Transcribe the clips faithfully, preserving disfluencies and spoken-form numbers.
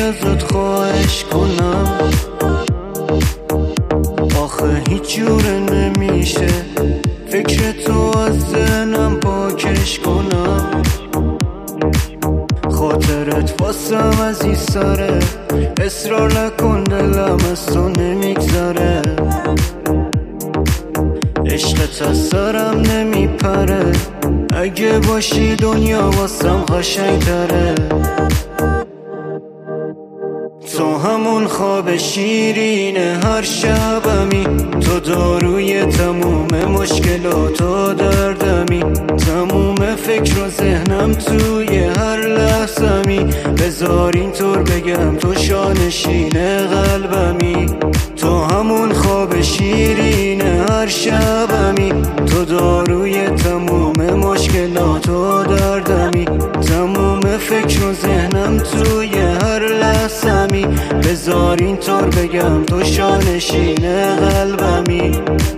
ازت خواهش کنم، آخه هیچ جوره نمیشه فکر تو از ذهنم پاکش کنم. خاطرت واسم عزیزتره، اصرار نکن دلم از تو نمیگذره. عشقت از سرم نمیپره، اگه باشی دنیا واسم قشنگتره. تو همون خواب شیرین هر شبمی، تو داروی تموم مشکلات و دردمی، تموم فکر و ذهنم توی هر لحظمی. بذار اینطور بگم تو شانشین قلبمی. تو همون خواب شیرین هر شبمی، تو داروی تموم مشکلات و دردمی، تموم فکر و ذهنم توی هر لحظمی. بذار اینطور بگم تو شانشین قلبمی.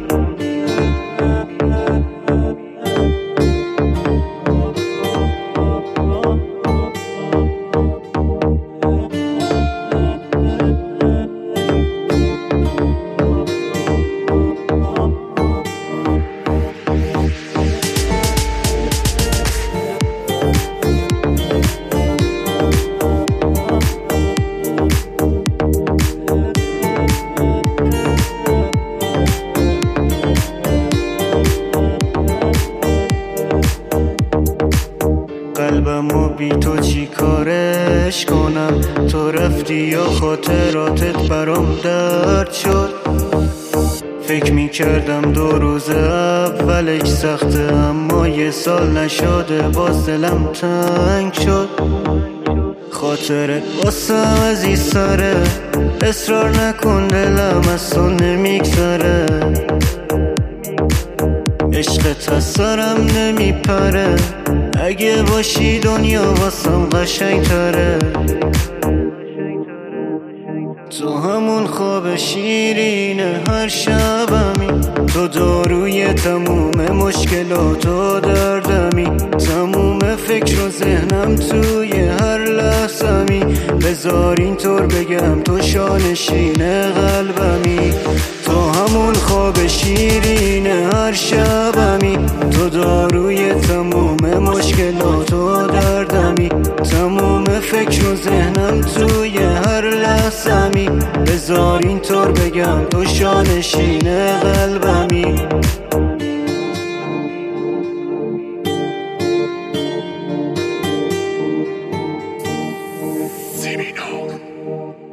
قلبمو بی تو چی کارش کنم؟ تو رفتی یا خاطراتت برام درد شد؟ فکر میکردم دو روز اولش سخته، اما یه سال نشده باز دلم تنگ شد. خاطرت واسم عزیزتره، اصرار نکن دلم از تو نمیگذره. عشقت از سرم نمیپره، اگه باشی دنیا واسم قشنگتره. تو همون خواب شیرین هر شبمی، تو داروی تموم مشکلات و دردمی، تموم فکر و ذهنم توی هر لحظمی. بذار اینطور بگم تو شانشین قلبمی. تو همون خواب شیرین هر شبمی، تو داروی تموم مشکلات و دردمی، تموم فکر و ذهنم توی هر لحظمی. بذار اینطور بگم تو شانشین قلبمی. Criminal.